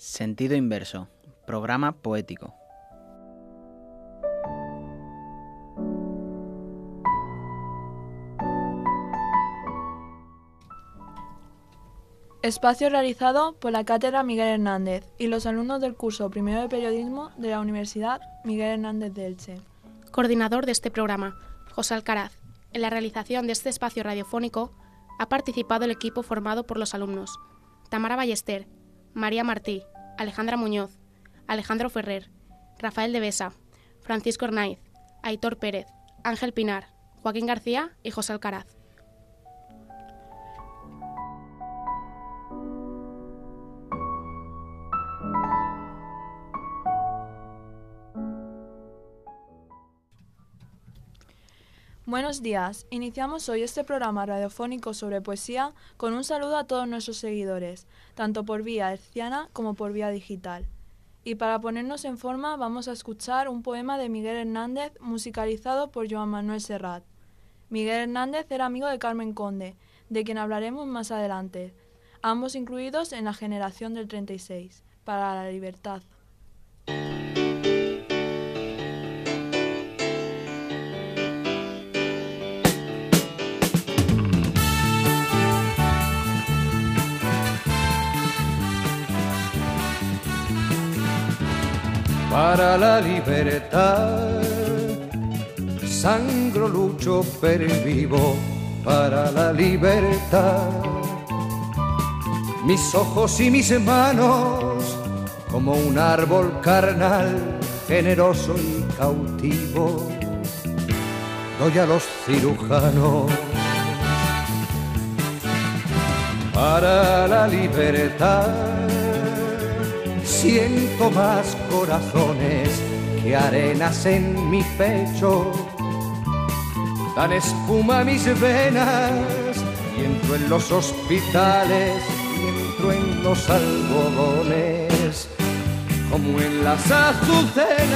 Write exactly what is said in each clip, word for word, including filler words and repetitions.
Sentido inverso, programa poético. Espacio realizado por la Cátedra Miguel Hernández y los alumnos del curso primero de Periodismo de la Universidad Miguel Hernández de Elche. Coordinador de este programa, José Alcaraz. En la realización de este espacio radiofónico ha participado el equipo formado por los alumnos Tamara Ballester, María Martí, Alejandra Muñoz, Alejandro Ferrer, Rafael de Besa, Francisco Hernáiz, Aitor Pérez, Ángel Pinar, Joaquín García y José Alcaraz. Buenos días. Iniciamos hoy este programa radiofónico sobre poesía con un saludo a todos nuestros seguidores, tanto por vía herciana como por vía digital. Y para ponernos en forma vamos a escuchar un poema de Miguel Hernández musicalizado por Joan Manuel Serrat. Miguel Hernández era amigo de Carmen Conde, de quien hablaremos más adelante, ambos incluidos en la generación del treinta y seis, para la libertad. Para la libertad, sangro, lucho, pervivo para la libertad. Mis ojos y mis manos, como un árbol carnal, generoso y cautivo, doy a los cirujanos. Para la libertad, siento más corazones que arenas en mi pecho. Dan espuma a mis venas y entro en los hospitales y entro en los algodones como en las azucenas.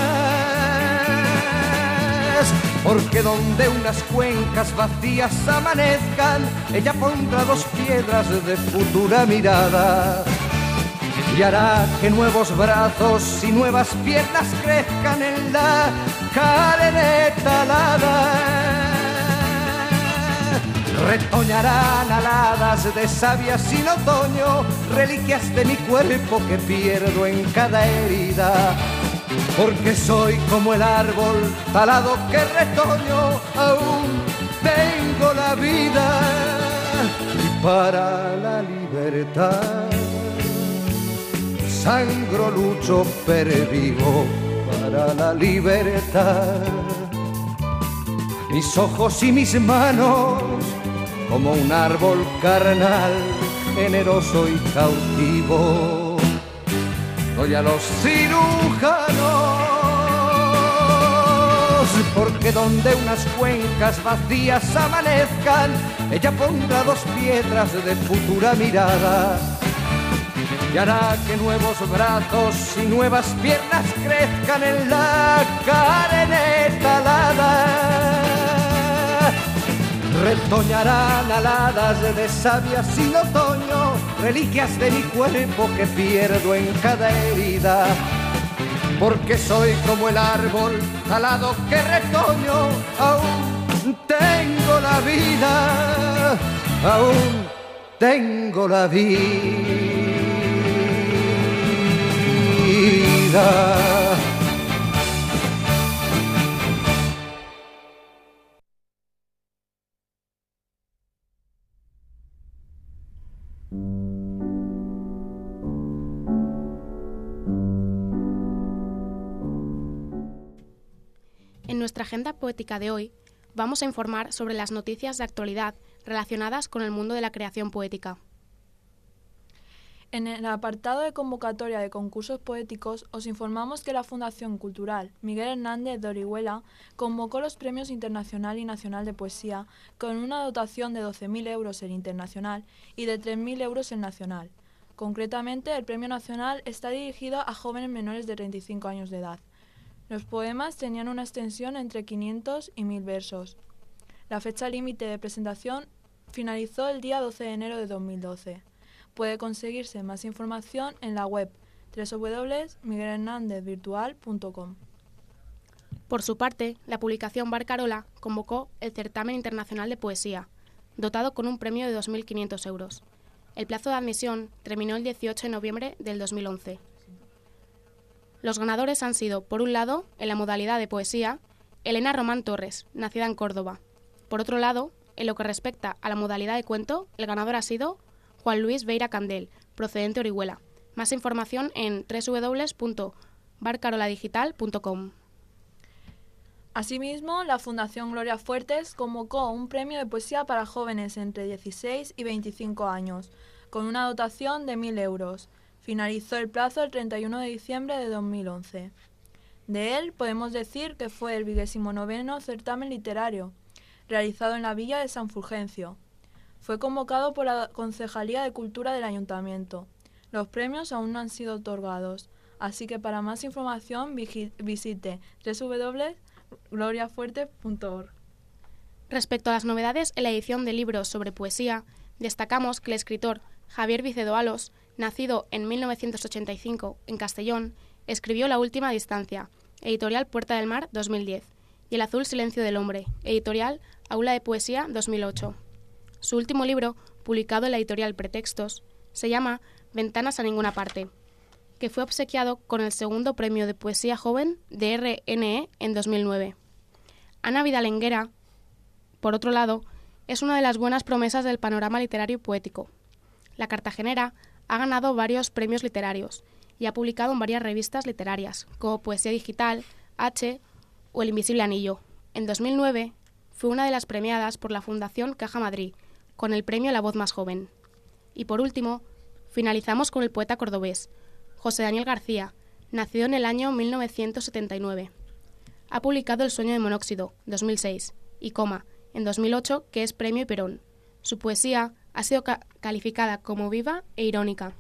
Porque donde unas cuencas vacías amanezcan, ella pondrá dos piedras de futura mirada y hará que nuevos brazos y nuevas piernas crezcan en la carne talada. Retoñarán aladas de savia sin otoño, reliquias de mi cuerpo que pierdo en cada herida. Porque soy como el árbol talado que retoño, aún tengo la vida. Y para la libertad, sangro, lucho, pervivo para la libertad. Mis ojos y mis manos, como un árbol carnal, generoso y cautivo, doy a los cirujanos. Porque donde unas cuencas vacías amanezcan, ella pondrá dos piedras de futura mirada y hará que nuevos brazos y nuevas piernas crezcan en la carne talada. Retoñarán aladas de savia sin otoño, reliquias de mi cuerpo que pierdo en cada herida. Porque soy como el árbol talado que retoño, aún tengo la vida, aún tengo la vida. En nuestra agenda poética de hoy vamos a informar sobre las noticias de actualidad relacionadas con el mundo de la creación poética. En el apartado de convocatoria de concursos poéticos os informamos que la Fundación Cultural Miguel Hernández de Orihuela convocó los Premios Internacional y Nacional de Poesía con una dotación de doce mil euros el internacional y de tres mil euros el nacional. Concretamente, el Premio Nacional está dirigido a jóvenes menores de treinta y cinco años de edad. Los poemas tenían una extensión entre quinientos y mil versos. La fecha límite de presentación finalizó el día doce de enero de dos mil doce. Puede conseguirse más información en la web doble u doble u doble u punto miguel hernández virtual punto com. Por su parte, la publicación Barcarola convocó el Certamen Internacional de Poesía, dotado con un premio de dos mil quinientos euros. El plazo de admisión terminó el dieciocho de noviembre del dos mil once. Los ganadores han sido, por un lado, en la modalidad de poesía, Elena Román Torres, nacida en Córdoba. Por otro lado, en lo que respecta a la modalidad de cuento, el ganador ha sido Juan Luis Beira Candel, procedente de Orihuela. Más información en doble u doble u doble u punto barcaroladigital punto com. Asimismo, la Fundación Gloria Fuertes convocó un premio de poesía para jóvenes entre dieciséis y veinticinco años, con una dotación de mil euros. Finalizó el plazo el treinta y uno de diciembre de dos mil once. De él podemos decir que fue el vigésimo noveno certamen literario, realizado en la villa de San Fulgencio. Fue convocado por la Concejalía de Cultura del Ayuntamiento. Los premios aún no han sido otorgados, así que para más información visite doble u doble u doble u punto gloria fuertes punto org. Respecto a las novedades en la edición de libros sobre poesía, destacamos que el escritor Javier Vicedo Alos, nacido en mil novecientos ochenta y cinco en Castellón, escribió La última distancia, editorial Puerta del Mar dos mil diez, y El azul silencio del hombre, editorial Aula de Poesía dos mil ocho. Su último libro, publicado en la editorial Pretextos, se llama Ventanas a ninguna parte, que fue obsequiado con el segundo premio de poesía joven de R N E en dos mil nueve. Ana Vidalenguera, por otro lado, es una de las buenas promesas del panorama literario y poético. La cartagenera ha ganado varios premios literarios y ha publicado en varias revistas literarias, como Poesía Digital, H o El Invisible Anillo. En dos mil nueve fue una de las premiadas por la Fundación Caja Madrid, con el premio La Voz Más Joven. Y por último, finalizamos con el poeta cordobés, José Daniel García, nacido en el año mil novecientos setenta y nueve. Ha publicado El sueño de monóxido, dos mil seis, y Coma, en dos mil ocho, que es Premio Perón. Su poesía ha sido ca- calificada como viva e irónica.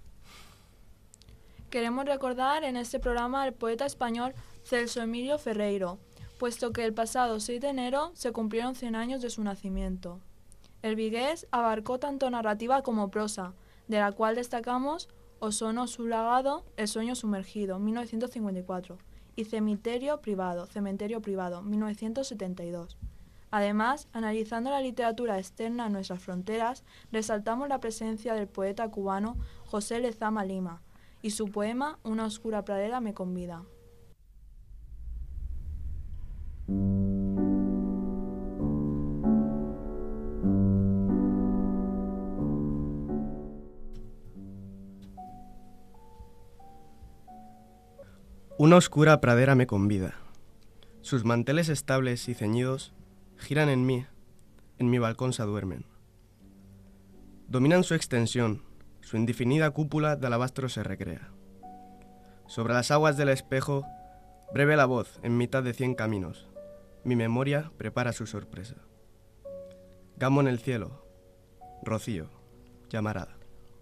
Queremos recordar en este programa al poeta español Celso Emilio Ferreiro, puesto que el pasado seis de enero se cumplieron cien años de su nacimiento. El vigués abarcó tanto narrativa como prosa, de la cual destacamos Ozono Sulagado, El sueño sumergido, mil novecientos cincuenta y cuatro, y Cementerio privado, Cementerio privado, mil novecientos setenta y dos. Además, analizando la literatura externa a nuestras fronteras, resaltamos la presencia del poeta cubano José Lezama Lima y su poema Una oscura pradera me convida. Una oscura pradera me convida. Sus manteles estables y ceñidos giran en mí, en mi balcón se aduermen. Dominan su extensión, su indefinida cúpula de alabastro se recrea. Sobre las aguas del espejo, breve la voz en mitad de cien caminos, mi memoria prepara su sorpresa. Gamo en el cielo, rocío, llamarada.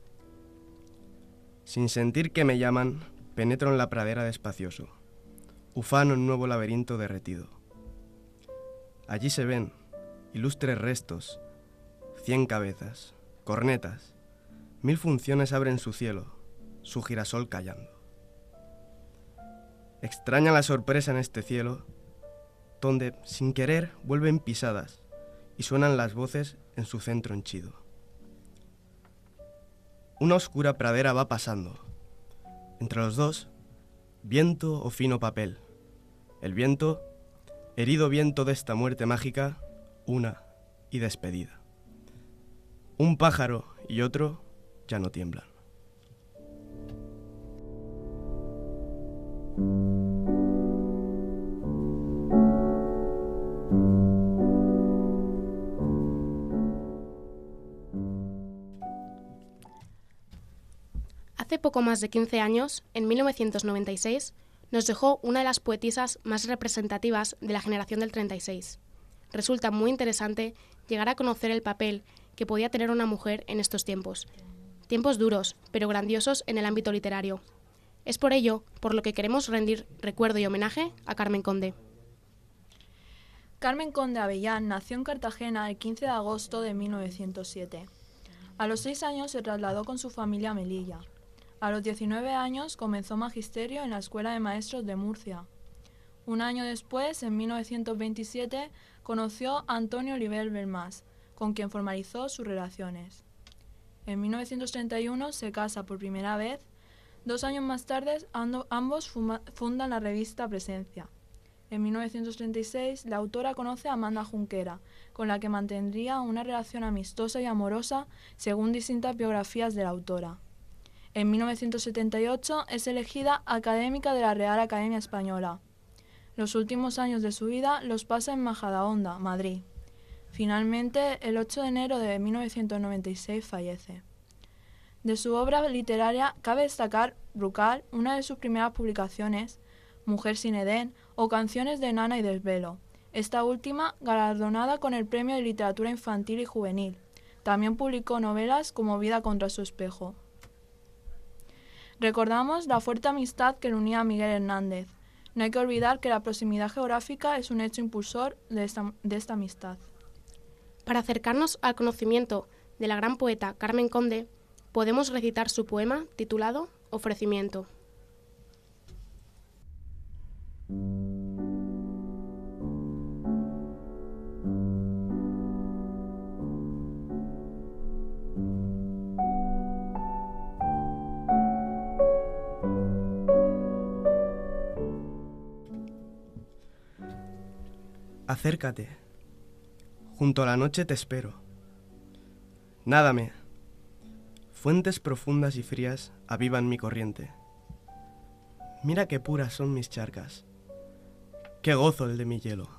Sin sentir que me llaman, penetro en la pradera despacioso, ufano en nuevo laberinto derretido. Allí se ven, ilustres restos, cien cabezas, cornetas, mil funciones abren su cielo, su girasol callando. Extraña la sorpresa en este cielo, donde, sin querer, vuelven pisadas y suenan las voces en su centro henchido. Una oscura pradera va pasando. Entre los dos, viento o fino papel. El viento, herido viento de esta muerte mágica, una y despedida. Un pájaro y otro ya no tiemblan. Hace poco más de quince años, en mil novecientos noventa y seis, nos dejó una de las poetisas más representativas de la generación del treinta y seis. Resulta muy interesante llegar a conocer el papel que podía tener una mujer en estos tiempos. Tiempos duros, pero grandiosos en el ámbito literario. Es por ello por lo que queremos rendir recuerdo y homenaje a Carmen Conde. Carmen Conde Avellán nació en Cartagena el quince de agosto de mil novecientos siete. A los seis años se trasladó con su familia a Melilla. A los diecinueve años comenzó magisterio en la Escuela de Maestros de Murcia. Un año después, en mil novecientos veintisiete, conoció a Antonio Oliver Belmas, con quien formalizó sus relaciones. En mil novecientos treinta y uno se casa por primera vez. Dos años más tarde, ambos fundan la revista Presencia. En mil novecientos treinta y seis, la autora conoce a Amanda Junquera, con la que mantendría una relación amistosa y amorosa, según distintas biografías de la autora. En mil novecientos setenta y ocho es elegida académica de la Real Academia Española. Los últimos años de su vida los pasa en Majadahonda, Madrid. Finalmente, el ocho de enero de mil novecientos noventa y seis fallece. De su obra literaria cabe destacar Brucal, una de sus primeras publicaciones, Mujer sin Edén o Canciones de Nana y Desvelo, esta última galardonada con el Premio de Literatura Infantil y Juvenil. También publicó novelas como Vida contra su espejo. Recordamos la fuerte amistad que le unía a Miguel Hernández. No hay que olvidar que la proximidad geográfica es un hecho impulsor de esta, de esta amistad. Para acercarnos al conocimiento de la gran poeta Carmen Conde, podemos recitar su poema titulado Ofrecimiento. Acércate. Junto a la noche te espero. Nádame. Fuentes profundas y frías avivan mi corriente. Mira qué puras son mis charcas. Qué gozo el de mi hielo.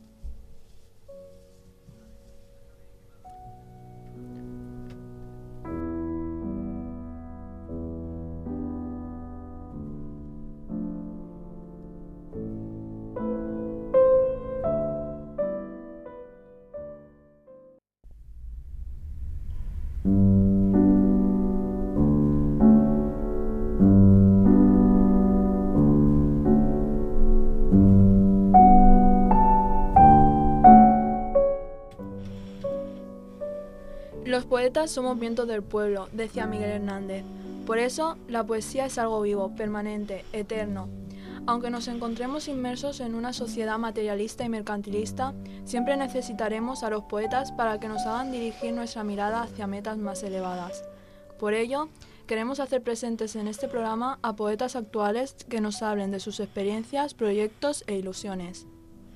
Los poetas somos vientos del pueblo, decía Miguel Hernández. Por eso, la poesía es algo vivo, permanente, eterno. Aunque nos encontremos inmersos en una sociedad materialista y mercantilista, siempre necesitaremos a los poetas para que nos hagan dirigir nuestra mirada hacia metas más elevadas. Por ello, queremos hacer presentes en este programa a poetas actuales que nos hablen de sus experiencias, proyectos e ilusiones.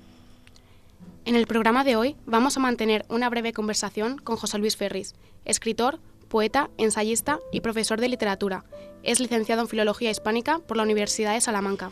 En el programa de hoy vamos a mantener una breve conversación con José Luis Ferris, escritor, poeta, ensayista y profesor de literatura. Es licenciado en Filología Hispánica por la Universidad de Salamanca.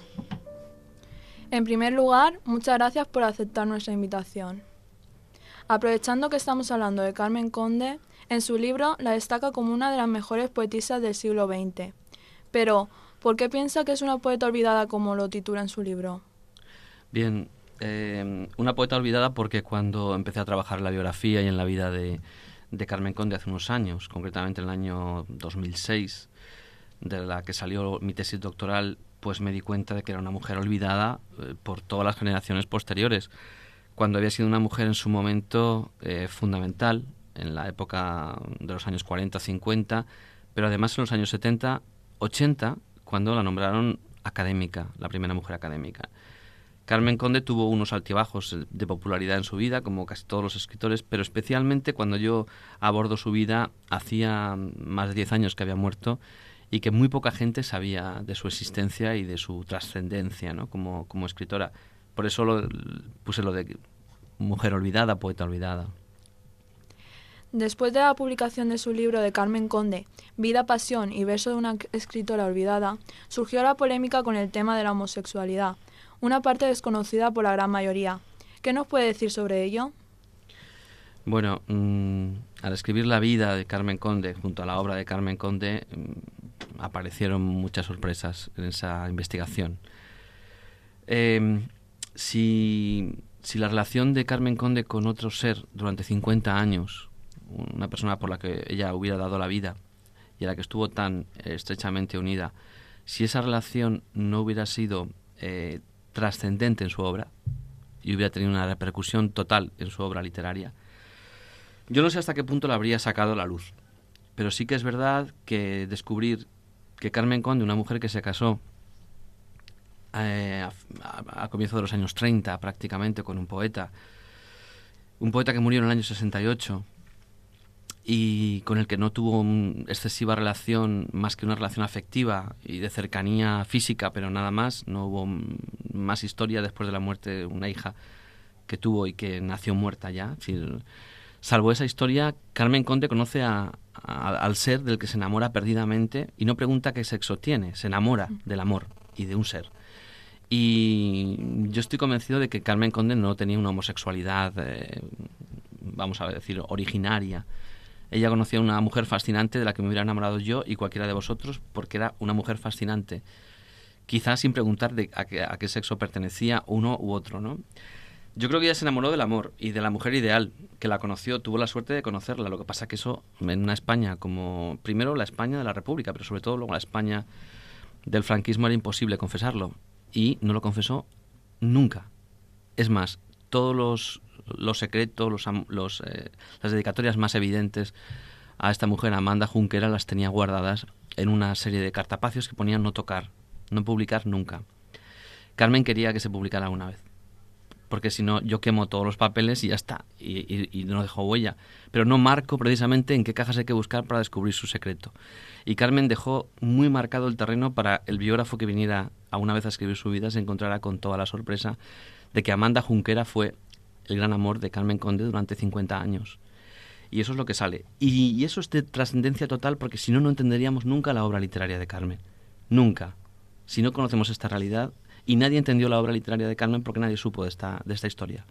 En primer lugar, muchas gracias por aceptar nuestra invitación. Aprovechando que estamos hablando de Carmen Conde, en su libro la destaca como una de las mejores poetisas del siglo veinte. Pero, ¿por qué piensa que es una poeta olvidada como lo titula en su libro? Bien, eh, una poeta olvidada porque cuando empecé a trabajar en la biografía y en la vida de, de Carmen Conde hace unos años, concretamente en el año dos mil seis, de la que salió mi tesis doctoral, pues me di cuenta de que era una mujer olvidada eh, por todas las generaciones posteriores, cuando había sido una mujer en su momento eh, fundamental, en la época de los años cuarenta, cincuenta, pero además en los años setenta, ochenta, cuando la nombraron académica, la primera mujer académica. Carmen Conde tuvo unos altibajos de popularidad en su vida, como casi todos los escritores, pero especialmente cuando yo abordo su vida, hacía más de diez años que había muerto y que muy poca gente sabía de su existencia y de su trascendencia, ¿no?, como, como escritora. Por eso lo, puse lo de mujer olvidada, poeta olvidada. Después de la publicación de su libro de Carmen Conde, Vida, Pasión y Verso de una escritora olvidada, surgió la polémica con el tema de la homosexualidad, una parte desconocida por la gran mayoría. ¿Qué nos puede decir sobre ello? Bueno, mmm, al escribir la vida de Carmen Conde, junto a la obra de Carmen Conde, mmm, aparecieron muchas sorpresas en esa investigación. Eh, si, si la relación de Carmen Conde con otro ser durante cincuenta años, una persona por la que ella hubiera dado la vida y a la que estuvo tan estrechamente unida, si esa relación no hubiera sido eh, trascendente en su obra y hubiera tenido una repercusión total en su obra literaria, yo no sé hasta qué punto la habría sacado a la luz, pero sí que es verdad que descubrir que Carmen Conde, una mujer que se casó eh, a, a, a comienzos de los años treinta prácticamente con un poeta, un poeta que murió en el año sesenta y ocho y con el que no tuvo una excesiva relación, más que una relación afectiva y de cercanía física, pero nada más. No hubo más historia después de la muerte de una hija que tuvo y que nació muerta ya. Es decir, salvo esa historia, Carmen Conde conoce a, a, al ser del que se enamora perdidamente y no pregunta qué sexo tiene, se enamora del amor y de un ser. Y yo estoy convencido de que Carmen Conde no tenía una homosexualidad, eh, vamos a decir, originaria. Ella conocía a una mujer fascinante de la que me hubiera enamorado yo y cualquiera de vosotros, porque era una mujer fascinante. Quizás sin preguntar de a, qué, a qué sexo pertenecía uno u otro, ¿no? Yo creo que ella se enamoró del amor y de la mujer ideal, que la conoció, tuvo la suerte de conocerla. Lo que pasa es que eso, en una España como... Primero la España de la República, pero sobre todo luego la España del franquismo era imposible confesarlo. Y no lo confesó nunca. Es más, todos los... los secretos, los, los, eh, las dedicatorias más evidentes a esta mujer, Amanda Junquera, las tenía guardadas en una serie de cartapacios que ponían no tocar, no publicar nunca. Carmen quería que se publicara una vez, porque si no yo quemo todos los papeles y ya está, y, y, y no dejo huella. Pero no marco precisamente en qué cajas hay que buscar para descubrir su secreto. Y Carmen dejó muy marcado el terreno para el biógrafo que viniera a una vez a escribir su vida, se encontrará con toda la sorpresa de que Amanda Junquera fue el gran amor de Carmen Conde durante cincuenta años. Y eso es lo que sale. Y, y eso es de trascendencia total, porque si no, no entenderíamos nunca la obra literaria de Carmen. Nunca. Si no conocemos esta realidad, y nadie entendió la obra literaria de Carmen porque nadie supo de esta, de esta historia.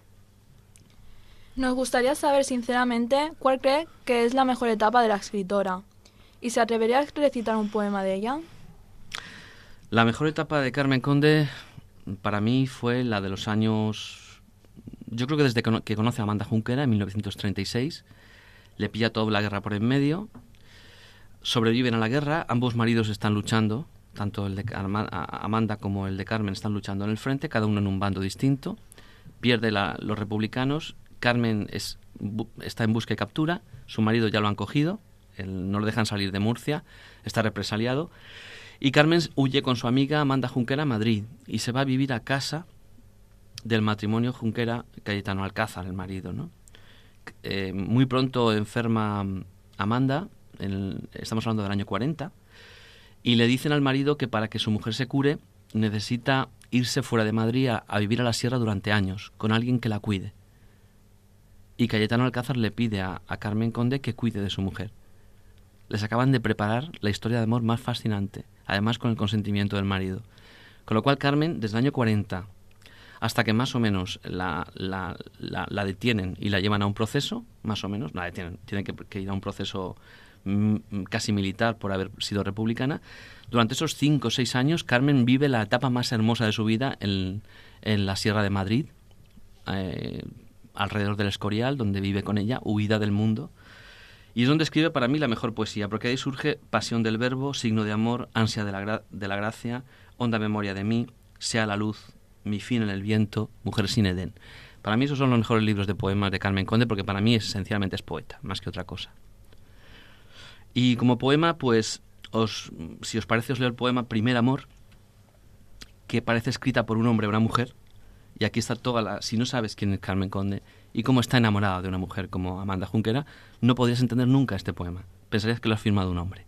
Nos gustaría saber sinceramente cuál cree que es la mejor etapa de la escritora. ¿Y se atrevería a recitar un poema de ella? La mejor etapa de Carmen Conde para mí fue la de los años... Yo creo que desde que conoce a Amanda Junquera en mil novecientos treinta y seis, le pilla toda la guerra por en medio, sobreviven a la guerra, ambos maridos están luchando, tanto el de Amanda como el de Carmen están luchando en el frente, cada uno en un bando distinto, pierde la, los republicanos, Carmen es, está en busca y captura, su marido ya lo han cogido, él, no lo dejan salir de Murcia, está represaliado, y Carmen huye con su amiga Amanda Junquera a Madrid y se va a vivir a casa del matrimonio Junquera-Cayetano Alcázar, el marido, ¿no? Eh, muy pronto enferma Amanda, en, estamos hablando del año cuarenta, y le dicen al marido que para que su mujer se cure necesita irse fuera de Madrid a, a vivir a la sierra durante años, con alguien que la cuide. Y Cayetano Alcázar le pide a, a Carmen Conde que cuide de su mujer. Les acaban de preparar la historia de amor más fascinante, además con el consentimiento del marido. Con lo cual Carmen, desde el año cuarenta... hasta que más o menos la, la, la, la detienen y la llevan a un proceso, más o menos, la detienen, tienen que, que ir a un proceso mm, casi militar por haber sido republicana. Durante esos cinco o seis años, Carmen vive la etapa más hermosa de su vida en, en la Sierra de Madrid, eh, alrededor del Escorial, donde vive con ella, huida del mundo. Y es donde escribe para mí la mejor poesía, porque ahí surge pasión del verbo, signo de amor, ansia de la, gra- de la gracia, honda memoria de mí, sea la luz, mi fin en el viento, mujer sin Edén. Para mí esos son los mejores libros de poemas de Carmen Conde, porque para mí esencialmente es poeta, más que otra cosa. Y como poema, pues, os, si os parece, os leo el poema Primer Amor, que parece escrita por un hombre o una mujer, y aquí está toda la... Si no sabes quién es Carmen Conde y cómo está enamorada de una mujer como Amanda Junquera, no podrías entender nunca este poema. Pensarías que lo ha firmado un hombre.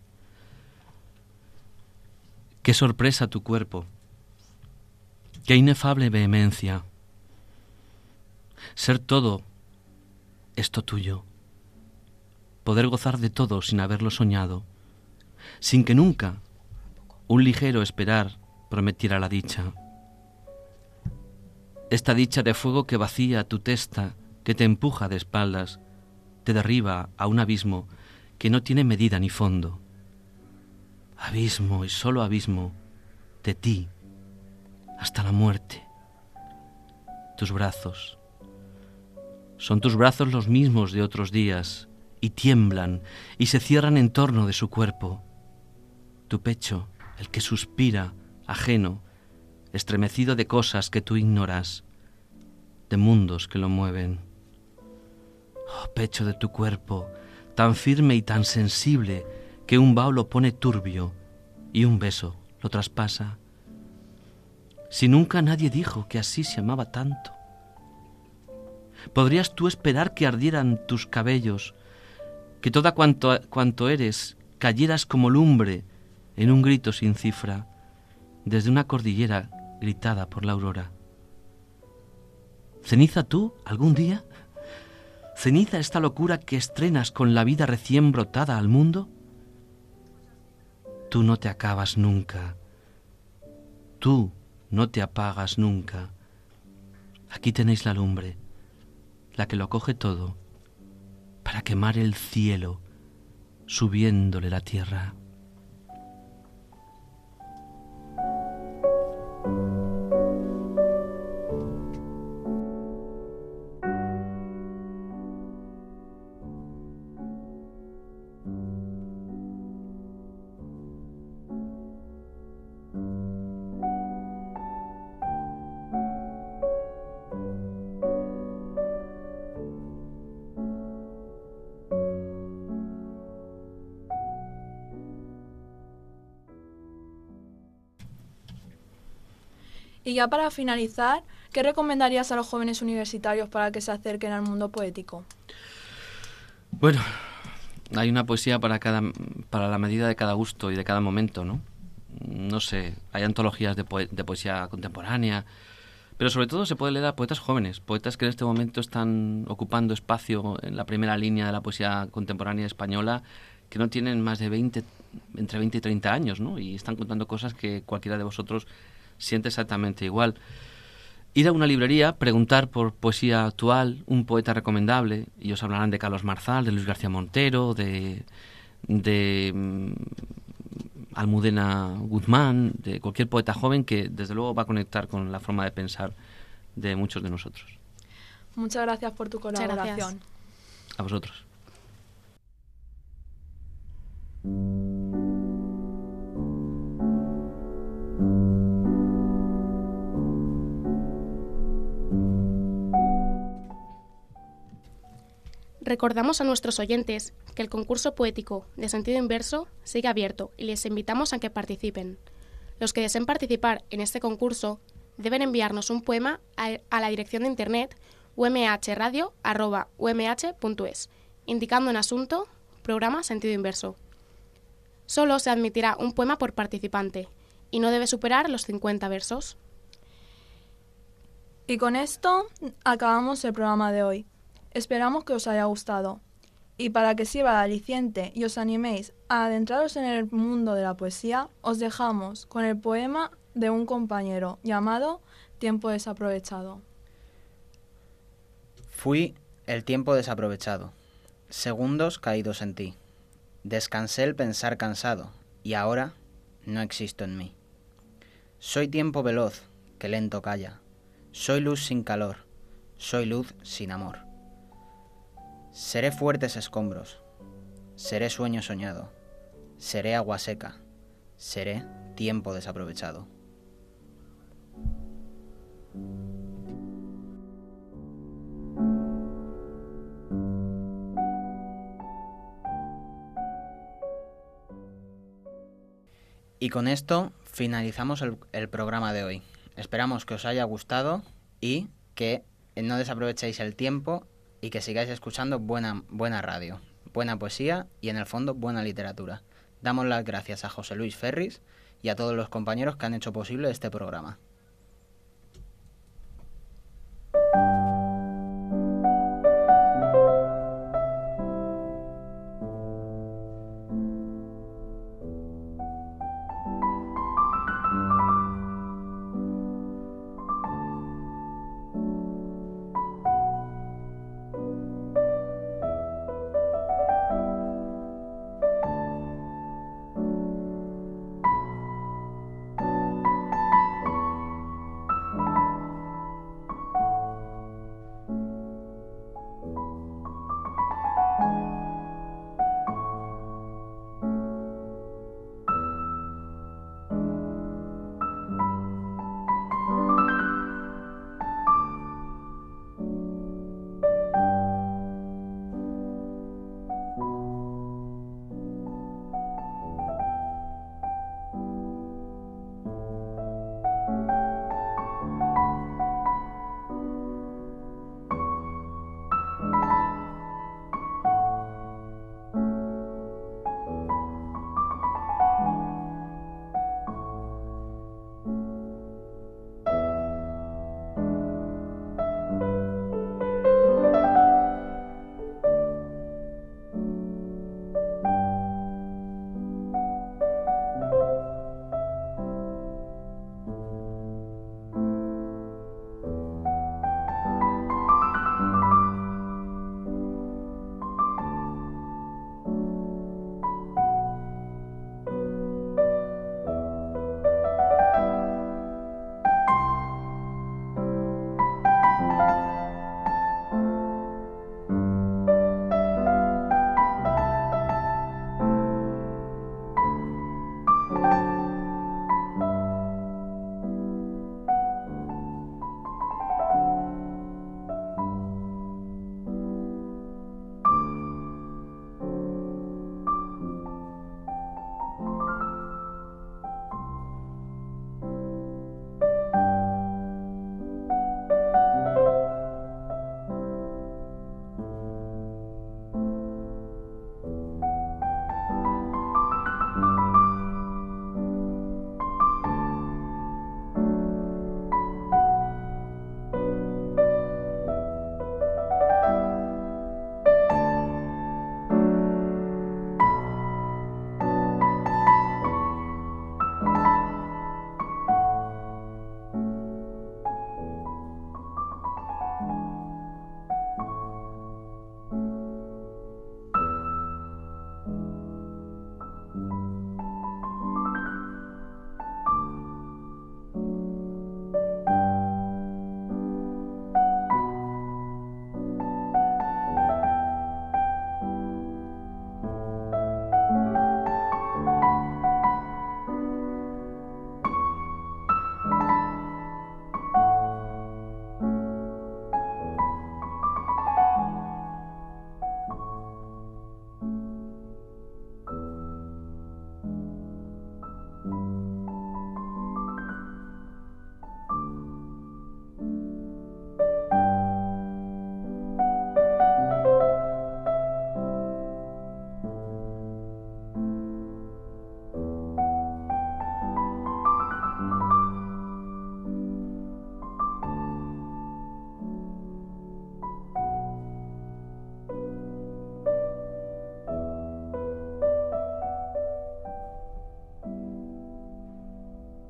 Qué sorpresa tu cuerpo, qué inefable vehemencia. Ser todo, esto tuyo. Poder gozar de todo sin haberlo soñado, sin que nunca un ligero esperar prometiera la dicha. Esta dicha de fuego que vacía tu testa, que te empuja de espaldas, te derriba a un abismo que no tiene medida ni fondo. Abismo y solo abismo de ti, hasta la muerte. Tus brazos. Son tus brazos los mismos de otros días, y tiemblan y se cierran en torno de su cuerpo. Tu pecho, el que suspira, ajeno, estremecido de cosas que tú ignoras, de mundos que lo mueven. Oh, pecho de tu cuerpo, tan firme y tan sensible que un vaho lo pone turbio, y un beso lo traspasa. Si nunca nadie dijo que así se amaba tanto. ¿Podrías tú esperar que ardieran tus cabellos, que toda cuanto, cuanto eres cayeras como lumbre en un grito sin cifra, desde una cordillera gritada por la aurora? ¿Ceniza tú algún día? ¿Ceniza esta locura que estrenas con la vida recién brotada al mundo? Tú no te acabas nunca. Tú no te apagas nunca. Aquí tenéis la lumbre, la que lo coge todo, para quemar el cielo, subiéndole la tierra. Y ya para finalizar, ¿qué recomendarías a los jóvenes universitarios para que se acerquen al mundo poético? Bueno, hay una poesía para cada, para la medida de cada gusto y de cada momento, ¿no? No sé, hay antologías de, poe- de poesía contemporánea, pero sobre todo se puede leer a poetas jóvenes, poetas que en este momento están ocupando espacio en la primera línea de la poesía contemporánea española, que no tienen más de veinte, entre veinte y treinta años, ¿no? Y están contando cosas que cualquiera de vosotros siente exactamente igual. Ir a una librería, preguntar por poesía actual, un poeta recomendable, y os hablarán de Carlos Marzal, de Luis García Montero, de, de um, Almudena Guzmán, de cualquier poeta joven que desde luego va a conectar con la forma de pensar de muchos de nosotros. Muchas gracias por tu colaboración. A vosotros. Recordamos a nuestros oyentes que el concurso poético de sentido inverso sigue abierto y les invitamos a que participen. Los que deseen participar en este concurso deben enviarnos un poema a, a la dirección de internet u m h radio arroba u m h punto es, indicando en asunto programa sentido inverso. Solo se admitirá un poema por participante y no debe superar los cincuenta versos. Y con esto acabamos el programa de hoy. Esperamos que os haya gustado. Y para que sirva de aliciente y os animéis a adentraros en el mundo de la poesía, os dejamos con el poema de un compañero llamado Tiempo desaprovechado. Fui el tiempo desaprovechado, segundos caídos en ti. Descansé el pensar cansado, y ahora no existo en mí. Soy tiempo veloz, que lento calla. Soy luz sin calor, soy luz sin amor. Seré fuertes escombros, seré sueño soñado, seré agua seca, seré tiempo desaprovechado. Y con esto finalizamos el, el programa de hoy. Esperamos que os haya gustado y que no desaprovechéis el tiempo y que sigáis escuchando buena, buena radio, buena poesía y en el fondo buena literatura. Damos las gracias a José Luis Ferris y a todos los compañeros que han hecho posible este programa.